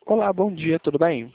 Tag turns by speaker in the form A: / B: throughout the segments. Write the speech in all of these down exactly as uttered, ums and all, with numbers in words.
A: Olá, bom dia, tudo bem?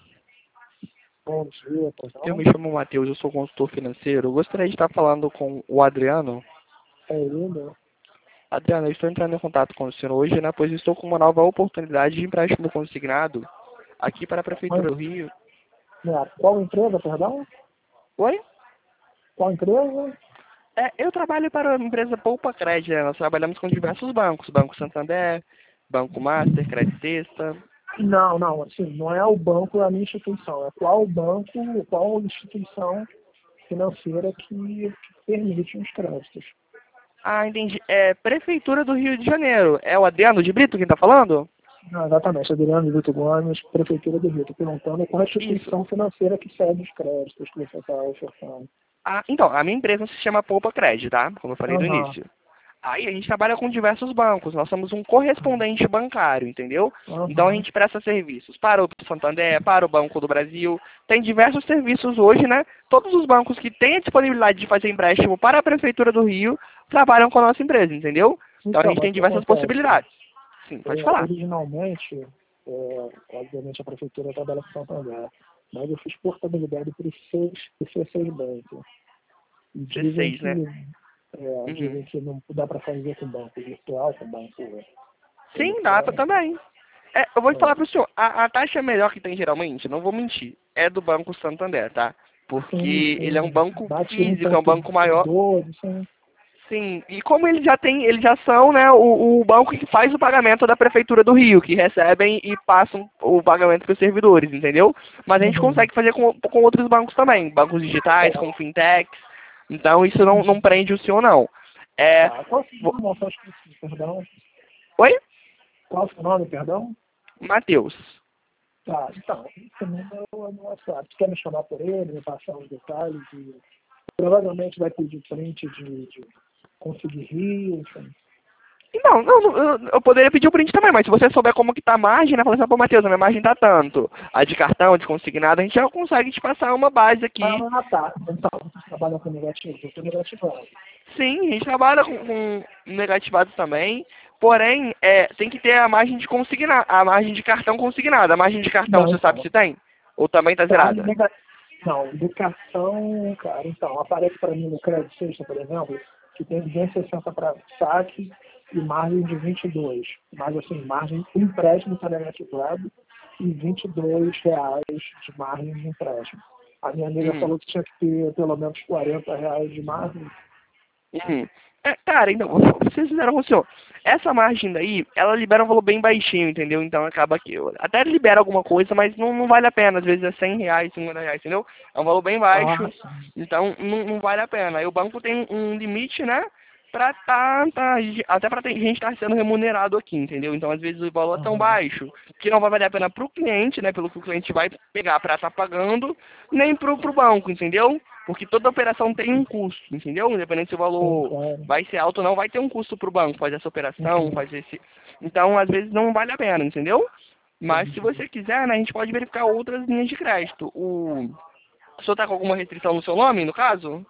B: Bom dia,
A: Eu
B: pessoal.
A: me chamo Matheus, eu sou consultor financeiro. Eu gostaria de estar falando com o Adriano.
B: É lindo.
A: Adriano, eu estou entrando em contato com o senhor hoje, né, pois estou com uma nova oportunidade de empréstimo consignado aqui para a Prefeitura
B: Mas,
A: do Rio.
B: né, qual empresa, perdão?
A: Oi?
B: Qual empresa?
A: É, eu trabalho para a empresa Poupa Crédito, né? Nós trabalhamos com diversos bancos, Banco Santander, Banco Master, Crédito Sexta.
B: Não, não, assim, não é o banco da minha instituição, é qual banco, qual instituição financeira que, que permite os créditos.
A: Ah, entendi. É Prefeitura do Rio de Janeiro. É o Adriano de Brito quem está falando?
B: Não, exatamente, Adriano Vitor Gomes, Prefeitura do Rio. Estou perguntando qual a
A: Isso.
B: instituição financeira que cede os créditos que você está ofertando.
A: Ah, então, a minha empresa se chama Poupa Crédito, tá? Como eu falei no
B: Aham,
A: início. Aí a gente trabalha com diversos bancos, nós somos um correspondente bancário, entendeu? Então a
B: aham.
A: gente presta serviços para o Santander, para o Banco do Brasil, tem diversos serviços hoje, né? Todos os bancos que têm a disponibilidade de fazer empréstimo para a Prefeitura do Rio trabalham com a nossa empresa, entendeu? Então a
B: Então,
A: gente
B: mas
A: tem
B: o que
A: diversas
B: acontece?
A: possibilidades. Sim, pode
B: É,
A: falar.
B: originalmente, é, obviamente a prefeitura trabalha com Santander, mas eu fiz portabilidade para os seis, para os seis bancos. E
A: C
B: dizem
A: seis,
B: que,
A: né?
B: é,
A: Uhum.
B: dizem que não dá para fazer com banco virtual, com banco
A: Sim, dá pra
B: eletrônico.
A: também. É, eu vou te falar
B: É,
A: pro senhor, a, a taxa melhor que tem geralmente, não vou mentir, é do Banco Santander, tá?
B: sim,
A: Porque ele é um
B: sim,
A: banco
B: bate um
A: físico, é um
B: ponto
A: banco maior.
B: doze, sim.
A: Sim, e como eles já têm, eles já são, né, o, o banco que faz o pagamento da Prefeitura do Rio, que recebem e passam o pagamento para os servidores, entendeu? Mas a gente
B: Uhum.
A: consegue fazer com, com outros bancos também, bancos digitais, com fintechs, então isso não, não prende o senhor, não. É,
B: Tá, qual é o seu
A: vo-
B: nome, só esqueci, perdão?
A: Oi?
B: Qual é o seu nome, perdão?
A: Matheus.
B: Tá, então, esse número é no WhatsApp. Você quer me chamar por ele, me passar os detalhes? E provavelmente vai pedir print de, de conseguir rir, enfim.
A: Não, não, não, eu eu poderia pedir o print também, mas se você souber como que tá a margem, né, fala assim, pô, Matheus, a minha margem tá tanto. A de cartão, a de consignado, a gente já consegue te passar uma base aqui.
B: Ah, tá. Então, vocês trabalham com negativo? Eu estou negativando.
A: Sim, a gente trabalha com, com negativados também, porém, é, tem que ter a margem de consignar, a margem de cartão consignada. A margem de cartão,
B: Não,
A: você sabe
B: então.
A: se tem? Ou também tá
B: Tá,
A: zerada?
B: nega... Não, do cartão, cara, então, aparece para mim no crédito sexta, por exemplo, que tem duzentos e sessenta para saque e margem de vinte e dois. Mas, assim, margem, o empréstimo está negativado e vinte e dois reais de margem de empréstimo. A minha amiga
A: Uhum.
B: falou que tinha que ter pelo menos quarenta reais de margem.
A: Uhum. É, cara, então, vocês fizeram com o senhor. Essa margem daí, ela libera um valor bem baixinho, entendeu? Então acaba que. Até libera alguma coisa, mas não, não vale a pena. Às vezes é cem reais, cinquenta reais, entendeu? É um valor bem
B: Ah,
A: baixo,
B: sim.
A: então não, não vale a pena. Aí o banco tem um limite, né? Pra tá, tá, até pra ter, gente estar sendo remunerado aqui, entendeu? Então às vezes o valor é tão
B: Aham.
A: baixo que não vai valer a pena pro cliente, né? Pelo que o cliente vai pegar pra estar pagando, nem pro, pro banco, entendeu? Porque toda operação tem um custo, entendeu? Independente se o
B: Sim,
A: valor
B: claro.
A: vai ser alto ou não, vai ter um custo para o banco fazer essa operação,
B: Uhum.
A: fazer esse. Então, às vezes, não vale a pena, entendeu? Mas se
B: Entendi.
A: você quiser, né, a gente pode verificar outras linhas de crédito. O, o senhor está com alguma restrição no seu nome, no caso?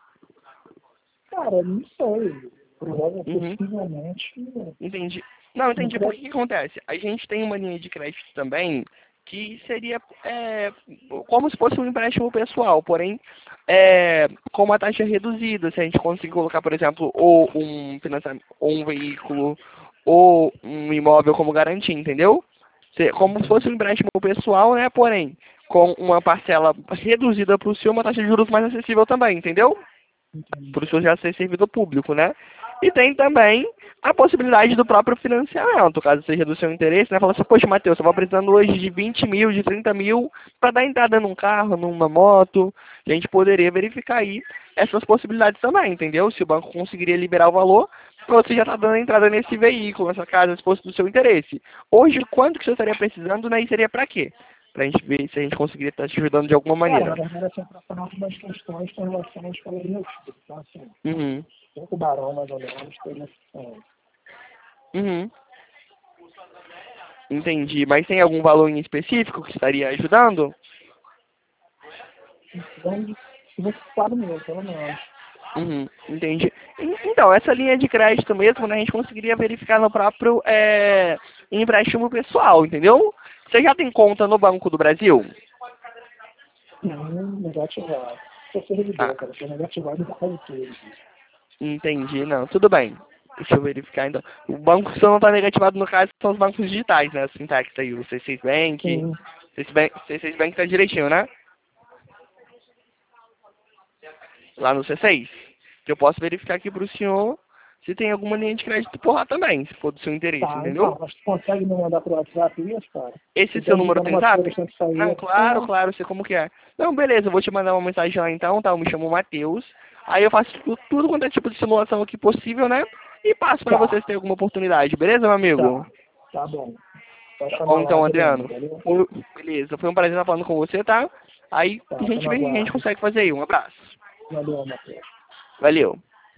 B: Cara, não sei. Provavelmente,
A: Uhum.
B: possivelmente,
A: Entendi. Não,
B: no
A: entendi. Porque o
B: crédito.
A: que acontece? A gente tem uma linha de crédito também que seria é, como se fosse um empréstimo pessoal, porém é, com uma taxa reduzida. Se a gente conseguir colocar, por exemplo, ou um financiamento, ou um veículo, ou um imóvel como garantia, entendeu? Se- Como se fosse um empréstimo pessoal, né? Porém, com uma parcela reduzida para o senhor, uma taxa de juros mais acessível também, entendeu? Por
B: Entendi.
A: isso já ser servidor público, né? E tem também a possibilidade do próprio financiamento, caso seja do seu interesse, né? Fala assim, poxa, Matheus, eu vou precisando hoje de vinte mil, de trinta mil, para dar entrada num carro, numa moto. A gente poderia verificar aí essas possibilidades também, entendeu? Se o banco conseguiria liberar o valor, você já está dando entrada nesse veículo, nessa casa, se fosse do seu interesse. Hoje, quanto que você estaria precisando, né? E seria para quê? Para a gente ver se a gente conseguiria estar te ajudando de alguma
B: Cara, na
A: maneira.
B: verdade, assim, para falar algumas questões com relação às calorias. Então, assim,
A: Uhum.
B: cinco barão, mais ou menos, teria função.
A: Uhum. Entendi. Mas tem algum valor em específico que estaria ajudando?
B: Então, de quatro mil, pelo menos.
A: Uhum, entendi. En- Então, essa linha de crédito mesmo, né, a gente conseguiria verificar no próprio é, empréstimo pessoal, entendeu? Você já tem conta no Banco do Brasil?
B: Não, negativado. Sou servidor,
A: Ah,
B: cara. Sou negativado por causa tudo.
A: entendi, não. Tudo bem. Deixa eu verificar então. O banco que só não está negativado no caso são os bancos digitais, né? As fintechs aí, o C seis Bank.
B: Sim.
A: C seis Bank, C seis Bank tá direitinho, né? Lá no C seis. Que eu posso verificar aqui pro senhor se tem alguma linha de crédito por lá também, se for do seu interesse,
B: Tá, então,
A: entendeu?
B: mas tu consegue me mandar pro WhatsApp isso, cara?
A: Esse
B: Então,
A: seu número
B: digando
A: tem
B: umas
A: zap?
B: coisas tem que sair.
A: Não, claro,
B: É,
A: claro, sei como que é. Não, beleza, eu vou te mandar uma mensagem lá então, tá? Eu me chamo Matheus. Aí eu faço tudo, tudo quanto é tipo de simulação aqui possível, né? E passo pra vocês
B: tá,
A: terem alguma oportunidade, beleza, meu amigo?
B: tá. Tá bom. Pode
A: Tá
B: chamar
A: bom
B: lá,
A: então,
B: Adriano,
A: Adriano.
B: valeu?
A: Foi- beleza, foi um prazer estar falando com você, tá? Aí a
B: Tá, tô
A: gente
B: no
A: vê o que a gente
B: aguardo.
A: consegue fazer aí. Um abraço.
B: Valeu, Matheus.
A: Valeu.